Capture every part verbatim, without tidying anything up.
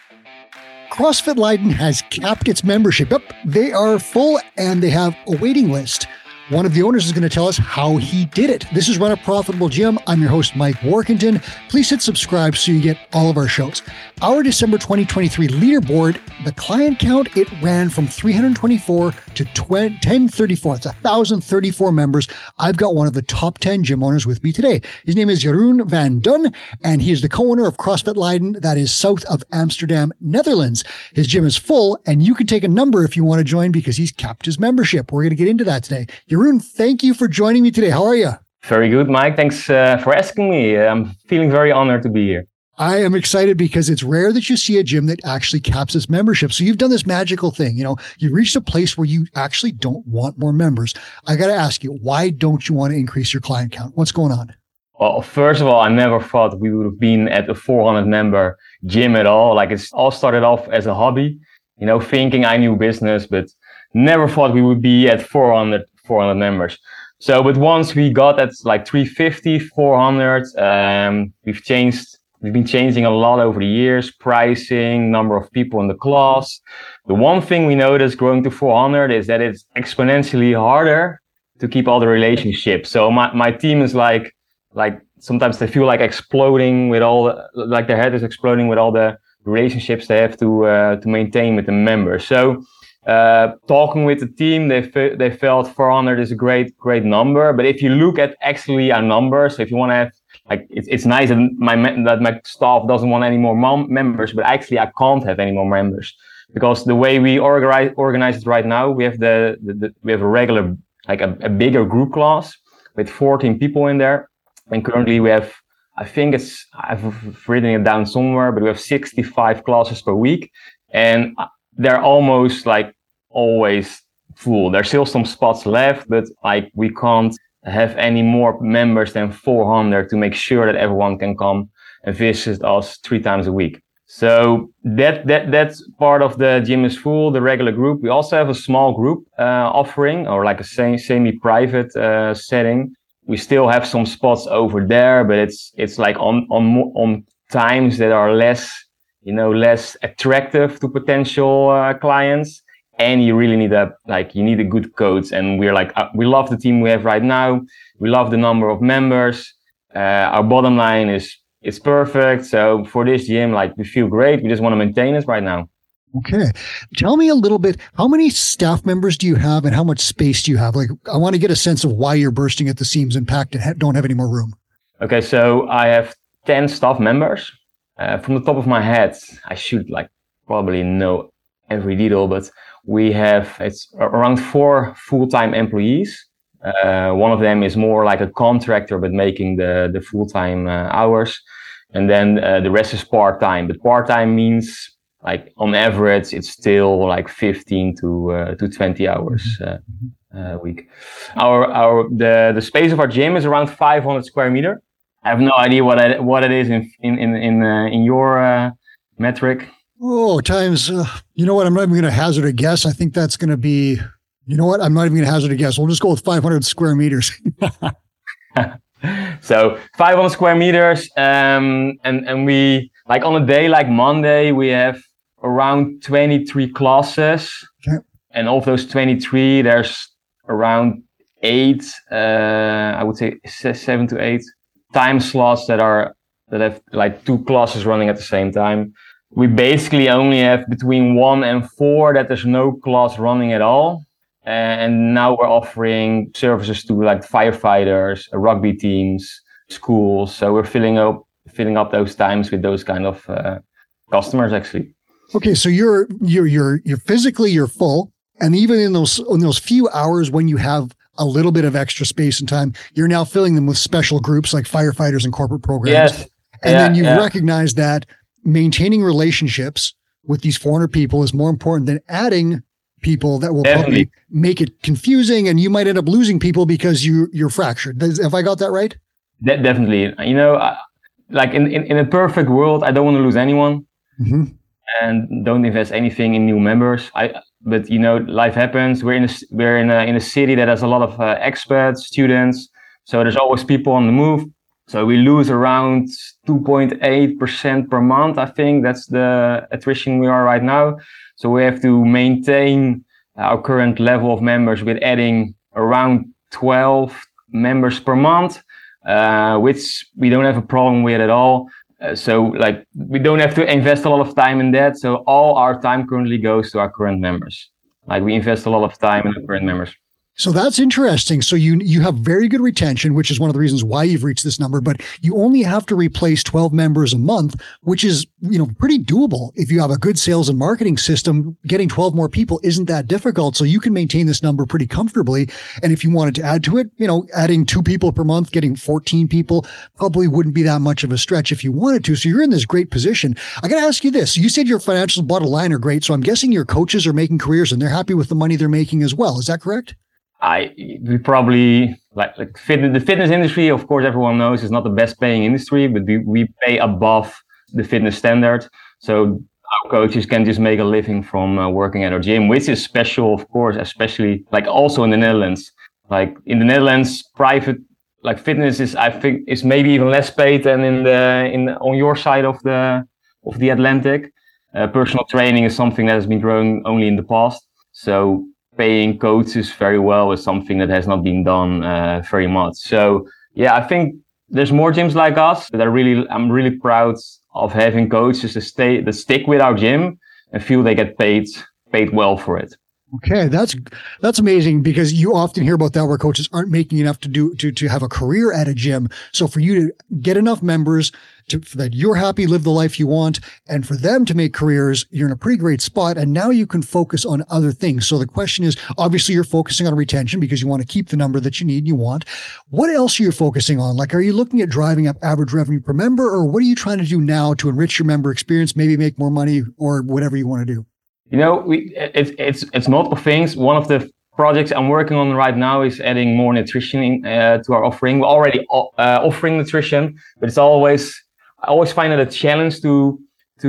CrossFit Leiden has capped its membership. Yep, they are full and they have a waiting list. One of the owners is going to tell us how he did it. This is Run a Profitable Gym. I'm your host, Mike Warkentin. Please hit subscribe so you get all of our shows. Our December twenty twenty-three leaderboard, the client count, it ran from three hundred twenty-four to ten thirty-four. It's one thousand thirty-four members. I've got one of the top ten gym owners with me today. His name is Jeroen van Dun, and he is the co-owner of CrossFit Leiden, that is south of Amsterdam, Netherlands. His gym is full, and you can take a number if you want to join because he's capped his membership. We're going to get into that today. Jeroen, thank you for joining me today. How are you? Very good, Mike. Thanks uh, for asking me. I'm feeling very honored to be here. I am excited because it's rare that you see a gym that actually caps its membership. So you've done this magical thing. You know, you've reached a place where you actually don't want more members. I got to ask you, why don't you want to increase your client count? What's going on? Well, first of all, I never thought we would have been at a four hundred member gym at all. Like, it's all started off as a hobby, you know, thinking I knew business, but never thought we would be at four hundred, four hundred members. So, but once we got at like three fifty, four hundred, um, we've changed, we've been changing a lot over the years, pricing, number of people in the class. The one thing we noticed growing to four hundred is that it's exponentially harder to keep all the relationships. So my, my team is like, like sometimes they feel like exploding with all the, like their head is exploding with all the relationships they have to, uh, to maintain with the members. So, Uh, talking with the team, they fe- they felt four hundred is a great great number. But if you look at actually our numbers, if you want to have like it's it's nice that my me- that my staff doesn't want any more mom- members, but actually I can't have any more members because the way we organize organize it right now, we have the, the, the we have a regular like a, a bigger group class with fourteen people in there, and currently we have I think it's I've written it down somewhere, but we have sixty-five classes per week, and they're almost like always full. There's still some spots left, but like we can't have any more members than four hundred to make sure that everyone can come and visit us three times a week. So that that that's part of the gym is full, the regular group. We also have a small group uh, offering or like a semi semi-private uh, setting. We still have some spots over there, but it's it's like on on on times that are less, you know, less attractive to potential uh, clients. And you really need a, like, you need a good coach. And we're like, uh, we love the team we have right now. We love the number of members. Uh, our bottom line is, it's perfect. So for this gym, like, we feel great. We just want to maintain it right now. Okay. Tell me a little bit, how many staff members do you have and how much space do you have? Like, I want to get a sense of why you're bursting at the seams and packed and ha- don't have any more room. Okay. So I have ten staff members. Uh, from the top of my head, I should like probably know every detail, but we have, it's around four full-time employees. Uh, one of them is more like a contractor, but making the, the full-time uh, hours. And then uh, the rest is part-time, but part-time means like on average, it's still like fifteen to, uh, to twenty hours uh, a week. Our, our, the, the space of our gym is around five hundred square meter. I have no idea what I, what it is in, in, in, in, uh, in your uh, metric. Oh, times, uh, you know what? I'm not even going to hazard a guess. I think that's going to be, you know what? I'm not even going to hazard a guess. We'll just go with five hundred square meters. So five hundred square meters. Um, and, and we, like on a day like Monday, we have around twenty-three classes. Okay. And of those twenty-three, there's around eight, uh, I would say seven to eight time slots that are, that have like two classes running at the same time. We basically only have between one and four that there's no class running at all. And now we're offering services to like firefighters, rugby teams, schools. So we're filling up, filling up those times with those kind of uh, customers actually. Okay. So you're, you're, you're, you're physically, you're full. And even in those, in those few hours when you have a little bit of extra space and time, you're now filling them with special groups like firefighters and corporate programs. Yes. And yeah, then you yeah. recognize that maintaining relationships with these four hundred people is more important than adding people that will Definitely. probably make it confusing, and you might end up losing people because you you're fractured. Have I got that right? De- definitely. You know, uh, like in, in, in a perfect world, I don't want to lose anyone mm-hmm. and don't invest anything in new members. I, but you know, life happens. We're in a, we're in a, in a city that has a lot of uh, expats, students. So there's always people on the move. So we lose around two point eight percent per month. I think that's the attrition we are right now. So we have to maintain our current level of members with adding around twelve members per month, uh, which we don't have a problem with at all. Uh, so like we don't have to invest a lot of time in that. So all our time currently goes to our current members. Like we invest a lot of time in our current members. So that's interesting. So you you have very good retention, which is one of the reasons why you've reached this number, but you only have to replace twelve members a month, which is, you know, pretty doable. If you have a good sales and marketing system, getting twelve more people isn't that difficult. So you can maintain this number pretty comfortably. And if you wanted to add to it, you know, adding two people per month, getting fourteen people probably wouldn't be that much of a stretch if you wanted to. So you're in this great position. I got to ask you this. You said your financials bottom line are great. So I'm guessing your coaches are making careers and they're happy with the money they're making as well. Is that correct? I we probably like like fitness, the fitness industry, of course, everyone knows is not the best paying industry, but we, we pay above the fitness standard. So our coaches can just make a living from uh, working at our gym, which is special, of course, especially like also in the Netherlands. Like in the Netherlands, private like fitness is I think is maybe even less paid than in the in on your side of the of the Atlantic. Uh, personal training is something that has been growing only in the past. So paying coaches very well is something that has not been done uh, very much. So yeah, I think there's more gyms like us, but I really, I'm really proud of having coaches that stay, that stick with our gym and feel they get paid, paid well for it. Okay, that's that's amazing because you often hear about that where coaches aren't making enough to do to to have a career at a gym. So for you to get enough members to that you're happy, live the life you want, and for them to make careers, you're in a pretty great spot. And now you can focus on other things. So the question is, obviously, you're focusing on retention because you want to keep the number that you need and you want. What else are you focusing on? Like, are you looking at driving up average revenue per member, or what are you trying to do now to enrich your member experience, maybe make more money, or whatever you want to do? You know, we it's it's it's multiple things. One of the projects I'm working on right now is adding more nutrition in, uh, to our offering. We're already uh, offering nutrition, but it's always I always find it a challenge to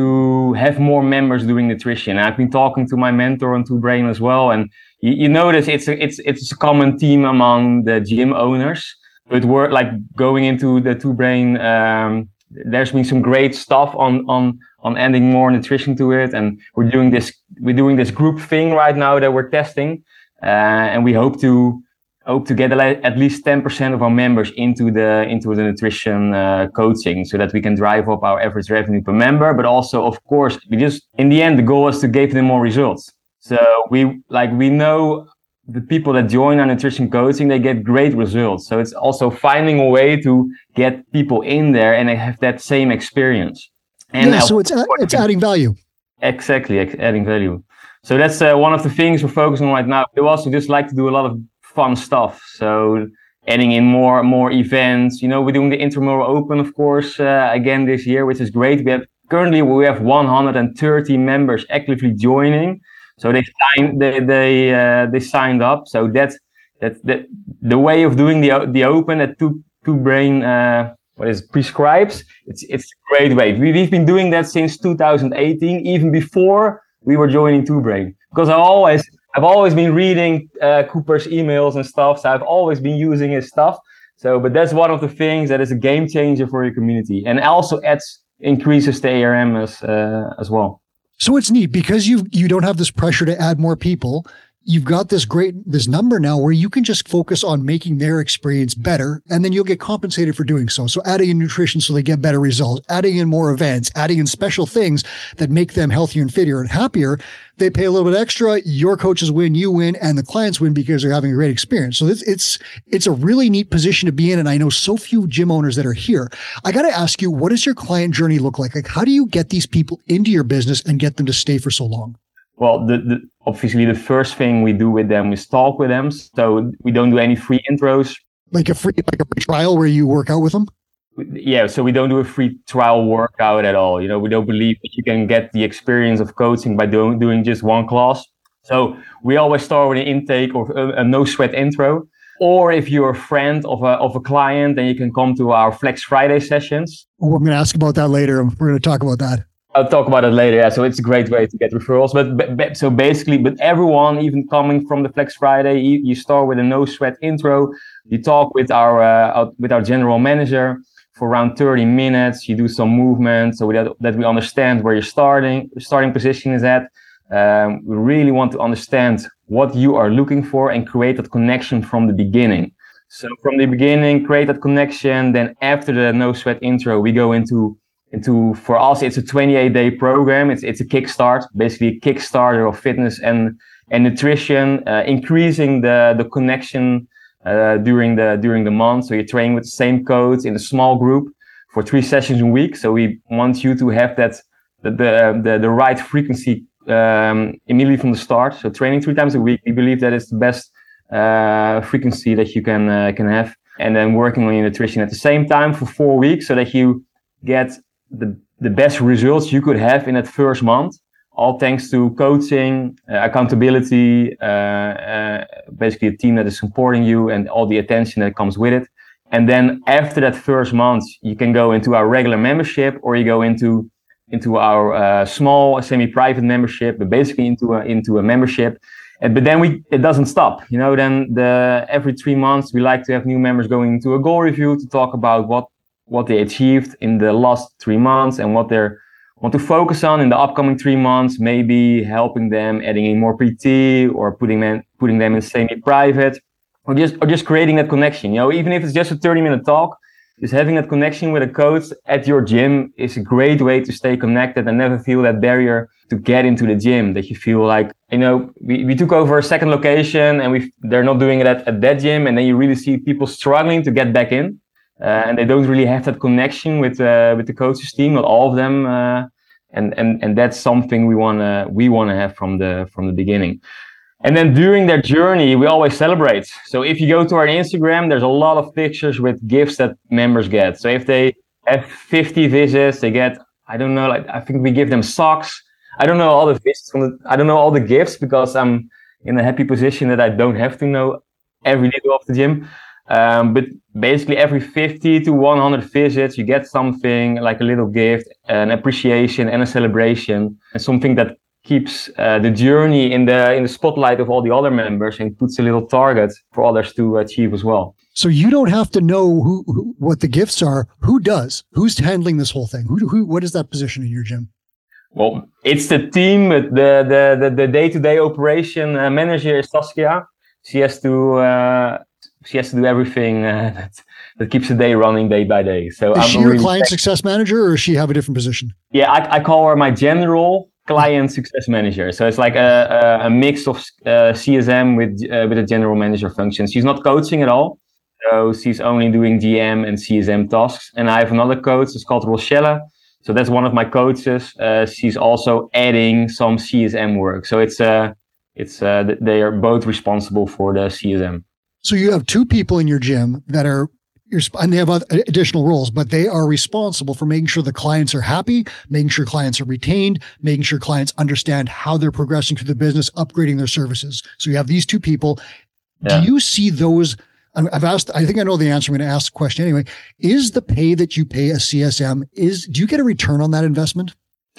to have more members doing nutrition. I've been talking to my mentor on Two Brain as well, and you, you notice it's a, it's it's a common theme among the gym owners. But we're like going into the Two Brain. Um, there's been some great stuff on on. on adding more nutrition to it. And we're doing this, we're doing this group thing right now that we're testing. Uh, and we hope to, hope to get at least ten percent of our members into the, into the nutrition, uh, coaching so that we can drive up our average revenue per member. But also, of course, we just, in the end, the goal is to give them more results. So we, like, we know the people that join our nutrition coaching, they get great results. So it's also finding a way to get people in there and they have that same experience. And yeah, so it's it's adding value. Exactly, adding value. So that's uh, one of the things we're focusing on right now. We also just like to do a lot of fun stuff. So adding in more more events. You know, we're doing the Intramural Open, of course, uh, again this year, which is great. We have currently we have one hundred thirty members actively joining. So they signed they they uh, they signed up. So that's that's that the way of doing the the Open at Two Two Brain. Uh, What is prescribes? It's it's a great way. We, we've been doing that since two thousand eighteen, even before we were joining Two Brain. Because I always I've always been reading uh, Cooper's emails and stuff, so I've always been using his stuff. So, but that's one of the things that is a game changer for your community, and also adds increases the A R M as uh, as well. So it's neat because you you don't have this pressure to add more people. You've got this great, this number now where you can just focus on making their experience better, and then you'll get compensated for doing so. So adding in nutrition so they get better results, adding in more events, adding in special things that make them healthier and fitter and happier. They pay a little bit extra. Your coaches win, you win, and the clients win because they're having a great experience. So it's, it's, it's a really neat position to be in. And I know so few gym owners that are here. I got to ask you, what does your client journey look like? Like, how do you get these people into your business and get them to stay for so long? Well, the, the, obviously the first thing we do with them is talk with them. So we don't do any free intros. Like a free, like a free trial where you work out with them? Yeah, so we don't do a free trial workout at all. You know, we don't believe that you can get the experience of coaching by doing, doing just one class. So we always start with an intake or a, a no sweat intro. Or if you're a friend of a, of a client, then you can come to our Flex Friday sessions. Oh, I'm going to ask about that later. We're going to talk about that. I'll talk about it later. Yeah, so it's a great way to get referrals. But, but so basically, but everyone, even coming from the Flex Friday, you, you start with a no sweat intro. You talk with our uh, with our general manager for around thirty minutes. You do some movement so that, that we understand where your starting starting position is at. Um, we really want to understand what you are looking for and create that connection from the beginning. So from the beginning, create that connection. Then after the No Sweat intro, we go into into for us, it's a twenty-eight day program. It's it's a kickstart, basically a kickstarter of fitness and and nutrition, uh, increasing the the connection uh, during the during the month. So you're training with the same coach in a small group for three sessions a week. So we want you to have that the the the, the right frequency um, immediately from the start. So training three times a week. We believe that is the best uh, frequency that you can uh, can have, and then working on your nutrition at the same time for four weeks, so that you get the the best results you could have in that first month, all thanks to coaching, uh, accountability, uh, uh, basically a team that is supporting you and all the attention that comes with it. And then after that first month, you can go into our regular membership, or you go into into our uh, small semi-private membership, but basically into a, into a membership. And, but then we it doesn't stop, you know. Then the every three months we like to have new members going into a goal review to talk about what. what they achieved in the last three months and what they want to focus on in the upcoming three months, maybe helping them, adding in more P T, or putting them, putting them in semi-private, or just, or just creating that connection. You know, even if it's just a thirty minute talk, just having that connection with a coach at your gym is a great way to stay connected and never feel that barrier to get into the gym, that you feel like, you know, we, we took over a second location and we they're not doing it at, at that gym. And then you really see people struggling to get back in. Uh, and they don't really have that connection with uh, with the coaches team, not all of them, uh, and and and that's something we wanna we wanna have from the from the beginning. And then during their journey, we always celebrate. So if you go to our Instagram, there's a lot of pictures with gifts that members get. So if they have fifty visits, they get, I don't know, like I think we give them socks. I don't know all the visits from the, I don't know all the gifts because I'm in a happy position that I don't have to know every detail of the gym. Um, but basically every fifty to one hundred visits, you get something like a little gift, an appreciation and a celebration, and something that keeps uh, the journey in the in the spotlight of all the other members and puts a little target for others to achieve as well. So you don't have to know who, who what the gifts are. Who does? Who's handling this whole thing? Who who what is that position in your gym? Well, it's the team. The the the, the day-to-day operation uh, manager is Saskia. She has to. Uh, She has to do everything uh, that, that keeps the day running day by day. So is I'm she your really client thankful. Success manager, or does she have a different position? Yeah, I, I call her my general client success manager. So it's like a, a, a mix of uh, C S M with uh, with a general manager function. She's not coaching at all. So she's only doing G M and C S M tasks. And I have another coach. It's called Rochelle. So that's one of my coaches. Uh, she's also adding some C S M work. So it's uh, it's uh, they are both responsible for the C S M. So you have two people in your gym that are, and they have additional roles, but they are responsible for making sure the clients are happy, making sure clients are retained, making sure clients understand how they're progressing through the business, upgrading their services. So you have these two people. Yeah. Do you see those? I've asked, I think I know the answer. I'm going to ask the question anyway. Is the pay that you pay a C S M, is, do you get a return on that investment?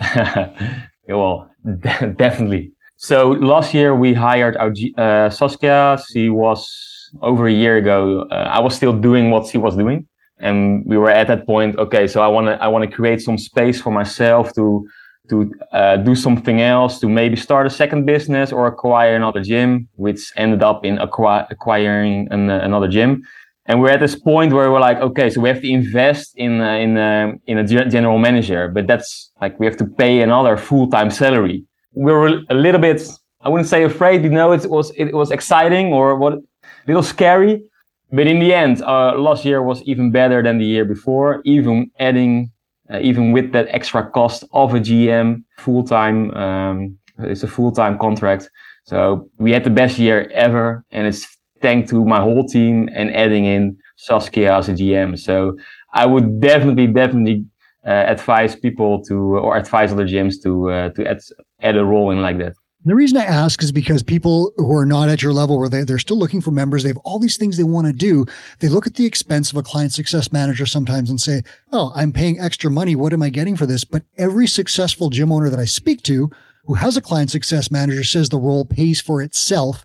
Well, definitely. So last year we hired our uh, Saskia. She was over a year ago. Uh, I was still doing what she was doing, and we were at that point. Okay, so I want to I want to create some space for myself to to uh, do something else, to maybe start a second business or acquire another gym, which ended up in acquire, acquiring an, uh, another gym. And we're at this point where we're like, okay, so we have to invest in uh, in uh, in a general manager, but that's like we have to pay another full-time salary. We were a little bit, I wouldn't say afraid, you know, it was it was exciting or what, a little scary. But in the end, uh, last year was even better than the year before, even adding, uh, even with that extra cost of a G M full-time, um, it's a full-time contract. So we had the best year ever, and it's thanks to my whole team and adding in Saskia as a G M. So I would definitely, definitely uh, advise people to, or advise other gyms to, uh, to add, add a role in like that. The reason I ask is because people who are not at your level, where they, they're still looking for members, they have all these things they want to do. They look at the expense of a client success manager sometimes and say, oh, I'm paying extra money. What am I getting for this? But every successful gym owner that I speak to who has a client success manager says the role pays for itself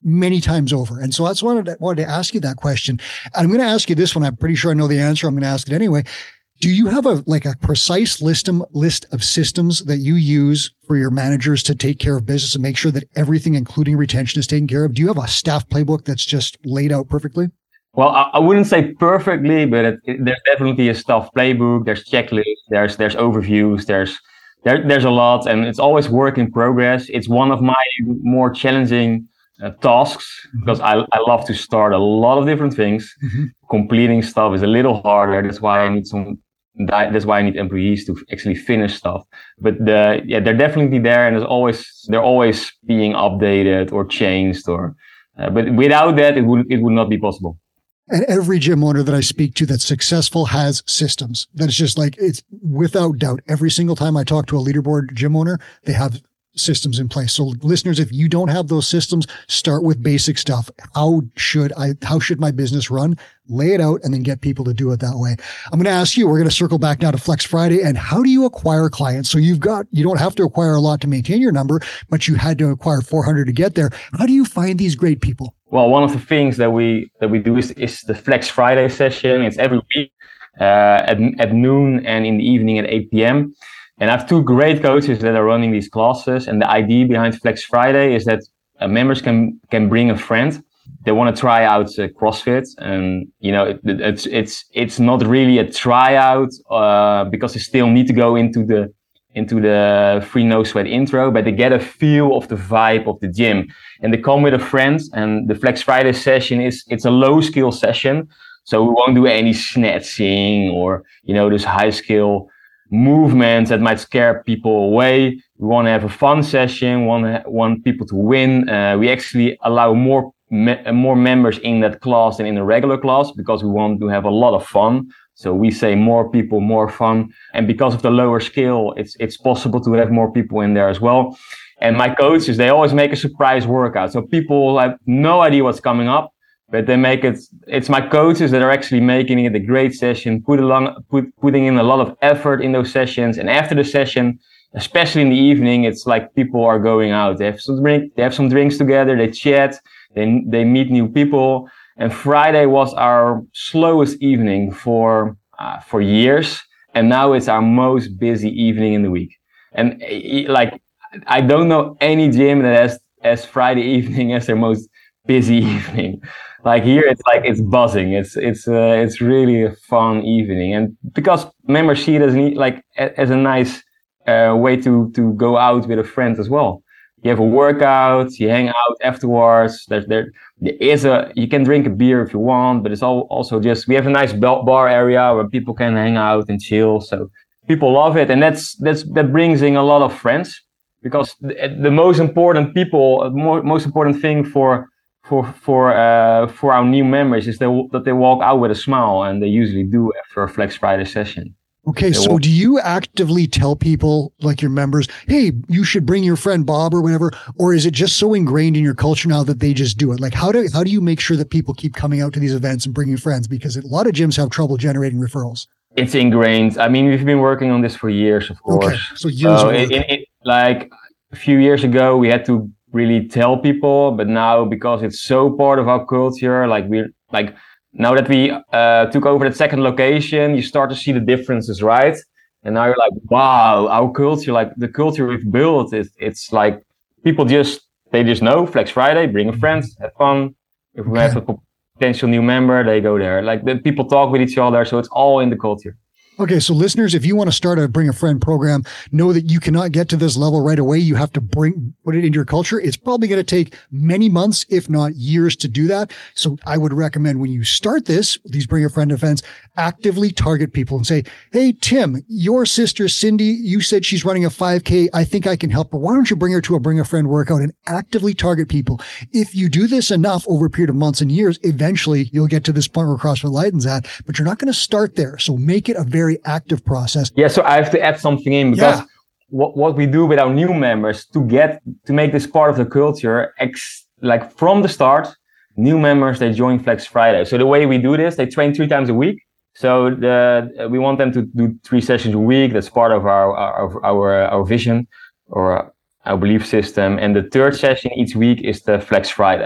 many times over. And so that's why I wanted to, wanted to ask you that question. And I'm going to ask you this one. I'm pretty sure I know the answer. I'm going to ask it anyway. Do you have a like a precise list of, list of systems that you use for your managers to take care of business and make sure that everything, including retention, is taken care of? Do you have a staff playbook that's just laid out perfectly? Well, I, I wouldn't say perfectly, but it, it, there's definitely a staff playbook. There's checklists. There's there's overviews. There's there, there's a lot, and it's always work in progress. It's one of my more challenging uh, tasks because I I love to start a lot of different things. Mm-hmm. Completing stuff is a little harder. That's why I need some. That's why I need employees to actually finish stuff. But the yeah, they're definitely there, and there's always they're always being updated or changed. Or uh, but without that, it would it would not be possible. And every gym owner that I speak to that's successful has systems. That's just like it's without doubt. Every single time I talk to a leaderboard gym owner, they have systems in place. So listeners, if you don't have those systems, start with basic stuff. How should I, how should my business run? Lay it out and then get people to do it that way. I'm going to ask you, we're going to circle back now to Flex Friday and how do you acquire clients? So you've got, you don't have to acquire a lot to maintain your number, but you had to acquire four hundred to get there. How do you find these great people? Well, one of the things that we, that we do is, is the Flex Friday session. It's every week, uh, at, at noon and in the evening at eight p.m. And I have two great coaches that are running these classes. And the idea behind Flex Friday is that uh, members can can bring a friend. They want to try out uh, CrossFit, and you know it, it's it's it's not really a tryout uh, because they still need to go into the into the free no sweat intro, but they get a feel of the vibe of the gym. And they come with a friend. And the Flex Friday session is it's a low skill session, so we won't do any snatching or you know this high skill movements that might scare people away. We want to have a fun session. Want want people to win. Uh, we actually allow more me- more members in that class than in a regular class because we want to have a lot of fun. So we say more people, more fun. And because of the lower scale, it's it's possible to have more people in there as well. And my coaches, they always make a surprise workout, so people have no idea what's coming up. But they make it, it's my coaches that are actually making it a great session, put along, put, putting in a lot of effort in those sessions. And after the session, especially in the evening, it's like people are going out. They have some drink, they have some drinks together, they chat, they, they meet new people. And Friday was our slowest evening for, uh, for years. And now it's our most busy evening in the week. And like, I don't know any gym that has, as Friday evening as their most busy evening. Like here, it's like it's buzzing. It's it's uh, it's really a fun evening, and because members see it as an, like as a nice uh, way to to go out with a friend as well. You have a workout, you hang out afterwards. There there there is a you can drink a beer if you want, but it's all also just we have a nice bar area where people can hang out and chill. So people love it, and that's that's that brings in a lot of friends because the, the most important people, more, most important thing for for for uh for our new members is they, that they walk out with a smile, and they usually do after a Flex Friday session. Okay, they so walk- do you actively tell people, like your members, hey, you should bring your friend Bob or whatever, or is it just so ingrained in your culture now that they just do it? Like how do how do you make sure that people keep coming out to these events and bringing friends? Because a lot of gyms have trouble generating referrals. It's ingrained. I mean, we've been working on this for years, of course. Okay, so years so it, it, it, like a few years ago, we had to really tell people, but now because it's so part of our culture, like we're like now that we uh took over that second location, you start to see the differences, right? And now you're like, wow, our culture, like the culture we've built, is it's like people just they just know Flex Friday, bring a friend, have fun. If we have a potential new member, they go there. Like the people talk with each other, so it's all in the culture. Okay, so listeners, if you want to start a Bring a Friend program, know that you cannot get to this level right away. You have to bring put it into your culture. It's probably going to take many months, if not years, to do that. So I would recommend when you start this, these Bring a Friend events, actively target people and say, hey, Tim, your sister, Cindy, you said she's running a five K. I think I can help her. Why don't you bring her to a Bring a Friend workout and actively target people? If you do this enough over a period of months and years, eventually you'll get to this point where CrossFit Lightens at, but you're not going to start there. So make it a very active process. Yeah, so I have to add something in because yeah. what what we do with our new members to get to make this part of the culture, ex, like from the start, new members they join Flex Friday. So the way we do this, they train three times a week. So the we want them to do three sessions a week. That's part of our our our, our vision or our belief system. And the third session each week is the Flex Friday.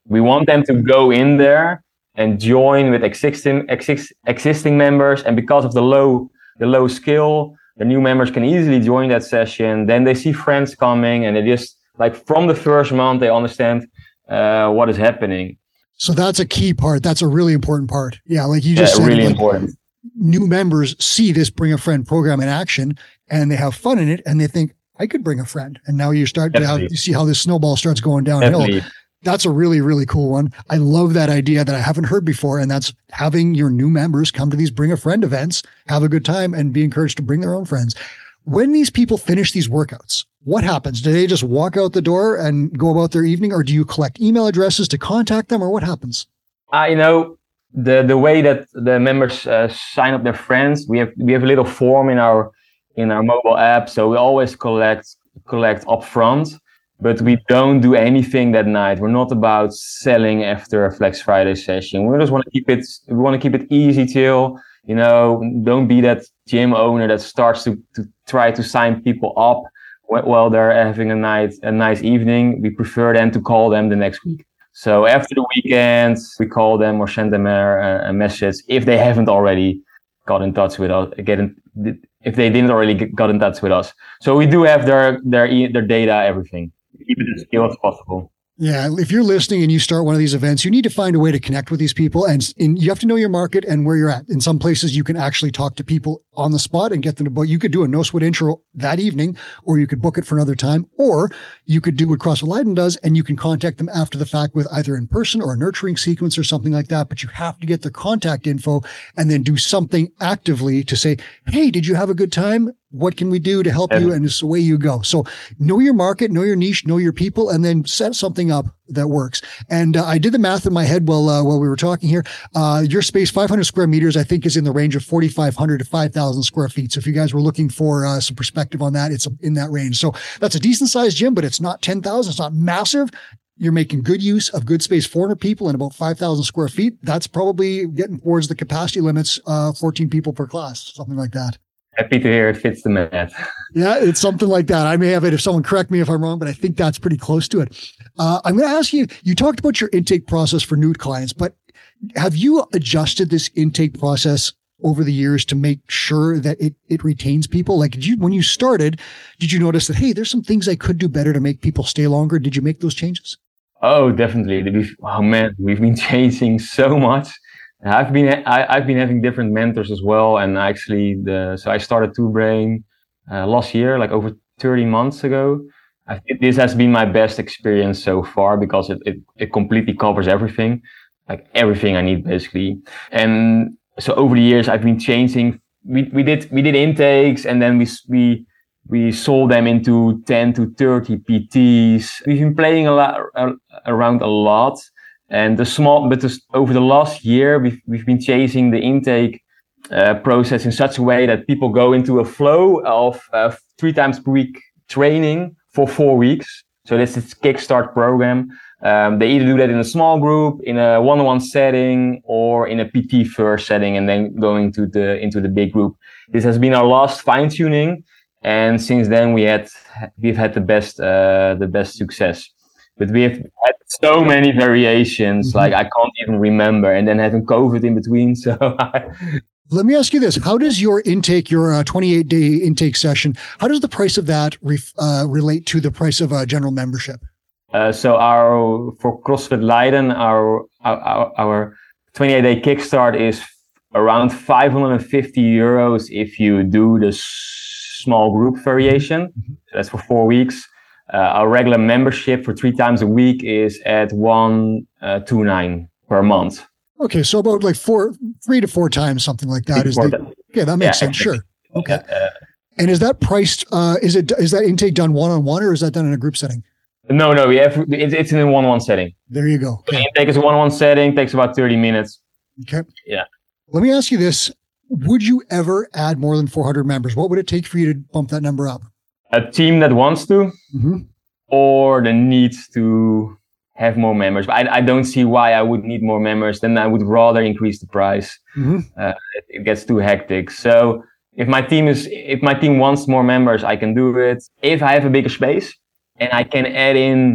We want them to go in there and join with existing exist, existing members. And because of the low the low skill, the new members can easily join that session. Then they see friends coming, and they just like from the first month they understand uh, what is happening. So that's a key part. That's a really important part. Yeah, like you just yeah, said, really like, important. New members see this Bring a Friend program in action, and they have fun in it, and they think, I could bring a friend. And now you start Definitely. to have, you see how this snowball starts going downhill. Definitely. That's a really, really cool one. I love that idea that I haven't heard before. And that's having your new members come to these Bring a Friend events, have a good time, and be encouraged to bring their own friends. When these people finish these workouts, what happens? Do they just walk out the door and go about their evening, or do you collect email addresses to contact them, or what happens? I know the the way that the members uh, sign up their friends. We have we have a little form in our in our mobile app, so we always collect collect upfront. But we don't do anything that night. We're not about selling after a Flex Friday session. We just want to keep it. We want to keep it easy, chill. You know, don't be that gym owner that starts to, to try to sign people up while they're having a night a nice evening. We prefer then to call them the next week. So after the weekend, we call them or send them a, a message if they haven't already got in touch with us. Get in, if they didn't already get, got in touch with us. So we do have their their their data, everything. Keep it as skilled as possible. Yeah, if you're listening and you start one of these events, you need to find a way to connect with these people, and, and you have to know your market and where you're at. In some places, you can actually talk to people on the spot and get them to book. You could do a no sweat intro that evening, or you could book it for another time, or you could do what CrossFit Leiden does, and you can contact them after the fact with either in person or a nurturing sequence or something like that. But you have to get their contact info and then do something actively to say, hey, did you have a good time? What can we do to help you? And it's the way you go. So know your market, know your niche, know your people, and then set something up that works. And uh, I did the math in my head while uh, while we were talking here. Uh, your space, five hundred square meters, I think is in the range of forty-five hundred to five thousand square feet. So if you guys were looking for uh, some perspective on that, it's in that range. So that's a decent sized gym, but it's not ten thousand. It's not massive. You're making good use of good space, four hundred people and about five thousand square feet. That's probably getting towards the capacity limits, uh, fourteen people per class, something like that. Happy to hear it fits the math. Yeah, it's something like that. I may have it if someone correct me if I'm wrong, but I think that's pretty close to it. Uh, I'm going to ask you, you talked about your intake process for new clients, but have you adjusted this intake process over the years to make sure that it, it retains people? Like, did you, when you started, did you notice that, hey, there's some things I could do better to make people stay longer? Did you make those changes? Oh, definitely. We've, oh man, we've been changing so much. I've been I, I've been having different mentors as well, and actually the so I started Two Brain uh, last year, like over thirty months ago. I think this has been my best experience so far because it, it it completely covers everything, like everything I need basically. And so over the years I've been changing. We we did we did intakes, and then we we we sold them into ten to thirty P Ts. We've been playing a lot uh, around a lot. And the small, but this, over the last year, we've we've been chasing the intake uh, process in such a way that people go into a flow of uh, three times per week training for four weeks. So this is Kickstart program. Um, they either do that in a small group, in a one-on-one setting, or in a P T first setting, and then going to the into the big group. This has been our last fine-tuning, and since then we had we've had the best uh, the best success. But we have had so many variations, mm-hmm. like I can't even remember, and then having COVID in between. So let me ask you this. How does your intake, your uh, twenty-eight day intake session, how does the price of that ref, uh, relate to the price of a general membership? Uh, so our, for CrossFit Leiden, our, our, our twenty-eight day kickstart is around five hundred fifty euros if you do the small group variation. Mm-hmm. That's for four weeks. Uh, our regular membership for three times a week is at one uh, two nine per month. Okay, so about like four, three to four times, something like that. Is the, yeah, that makes yeah, sense. Sure. Okay. Uh, and is that priced? Uh, is it is that intake done one on one, or is that done in a group setting? No, no, we have it's, it's in a one on one setting. There you go. Okay. The intake is a one on one setting. Takes about thirty minutes. Okay. Yeah. Let me ask you this: would you ever add more than four hundred members? What would it take for you to bump that number up? A team that wants to, mm-hmm. or the need to have more members. But I, I don't see why I would need more members. Then I would rather increase the price. Mm-hmm. Uh, it, it gets too hectic. So if my team is, if my team wants more members, I can do it. If I have a bigger space and I can add in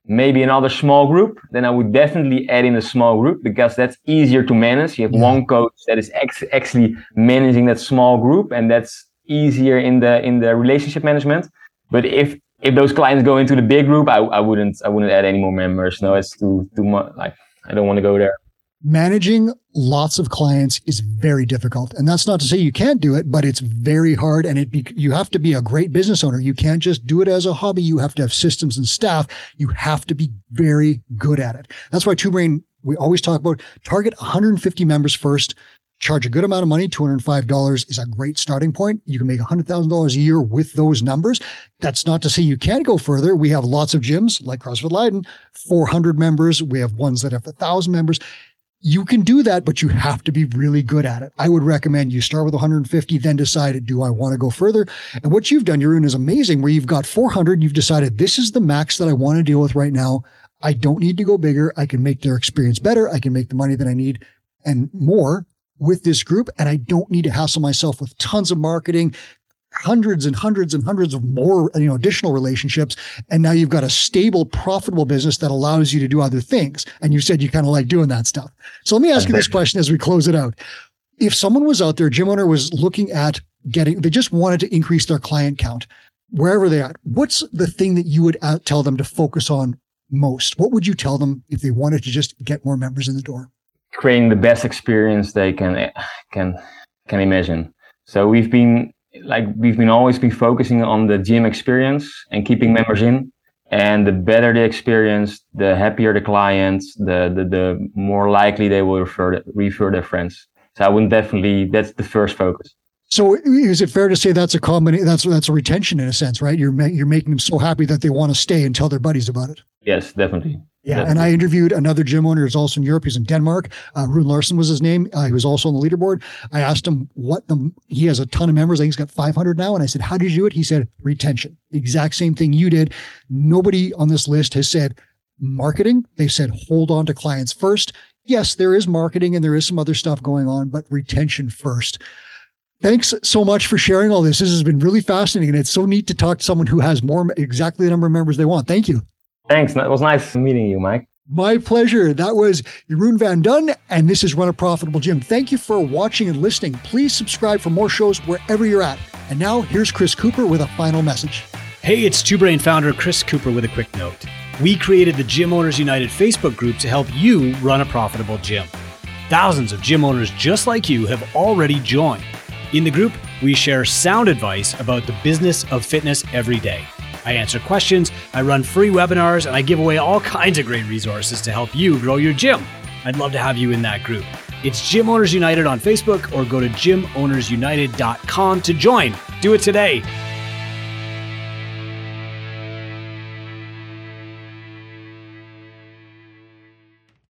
maybe another small group, then I would definitely add in a small group because that's easier to manage. You have yeah. one coach that is ex- actually managing that small group, and that's easier in the in the relationship management. But if if those clients go into the big group, I, I wouldn't I wouldn't add any more members. No, it's too too much. Like I don't want to go there. Managing lots of clients is very difficult. And that's not to say you can't do it, but it's very hard. And it be, you have to be a great business owner. You can't just do it as a hobby. You have to have systems and staff. You have to be very good at it. That's why Two Brain, we always talk about target one hundred fifty members first, charge a good amount of money. two hundred five dollars is a great starting point. You can make one hundred thousand dollars a year with those numbers. That's not to say you can't go further. We have lots of gyms like CrossFit Leiden, four hundred members. We have ones that have one thousand members. You can do that, but you have to be really good at it. I would recommend you start with one hundred fifty, then decide, do I want to go further? And what you've done, Jeroen, is amazing, where you've got four hundred. You've decided this is the max that I want to deal with right now. I don't need to go bigger. I can make their experience better. I can make the money that I need and more with this group. And I don't need to hassle myself with tons of marketing, hundreds and hundreds and hundreds of more, you know, additional relationships. And now you've got a stable, profitable business that allows you to do other things. And you said you kind of like doing that stuff. So let me ask you this question as we close it out. If someone was out there, gym owner was looking at getting, they just wanted to increase their client count, wherever they're at, what's the thing that you would tell them to focus on most? What would you tell them if they wanted to just get more members in the door? Creating the best experience they can, can, can imagine. So we've been, Like we've been always been focusing on the gym experience and keeping members in. And the better the experience, the happier the clients, the the, the more likely they will refer refer their friends. So I would definitely, that's the first focus. So is it fair to say that's a combination? That's that's a retention in a sense, right? You're ma- you're making them so happy that they want to stay and tell their buddies about it. Yes, definitely. Yeah, definitely. And I interviewed another gym owner who's also in Europe. He's in Denmark. Uh, Rune Larsen was his name. Uh, he was also on the leaderboard. I asked him what the, he has a ton of members. I think he's got five hundred now. And I said, how did you do it? He said, retention. The exact same thing you did. Nobody on this list has said marketing. They said, hold on to clients first. Yes, there is marketing and there is some other stuff going on, but retention first. Thanks so much for sharing all this. This has been really fascinating. And it's so neat to talk to someone who has more, exactly the number of members they want. Thank you. Thanks. It was nice meeting you, Mike. My pleasure. That was Jeroen van Duyn, and this is Run a Profitable Gym. Thank you for watching and listening. Please subscribe for more shows wherever you're at. And now here's Chris Cooper with a final message. Hey, it's Two Brain founder Chris Cooper with a quick note. We created the Gym Owners United Facebook group to help you run a profitable gym. Thousands of gym owners just like you have already joined. In the group, we share sound advice about the business of fitness every day. I answer questions, I run free webinars, and I give away all kinds of great resources to help you grow your gym. I'd love to have you in that group. It's Gym Owners United on Facebook, or go to gym owners united dot com to join. Do it today.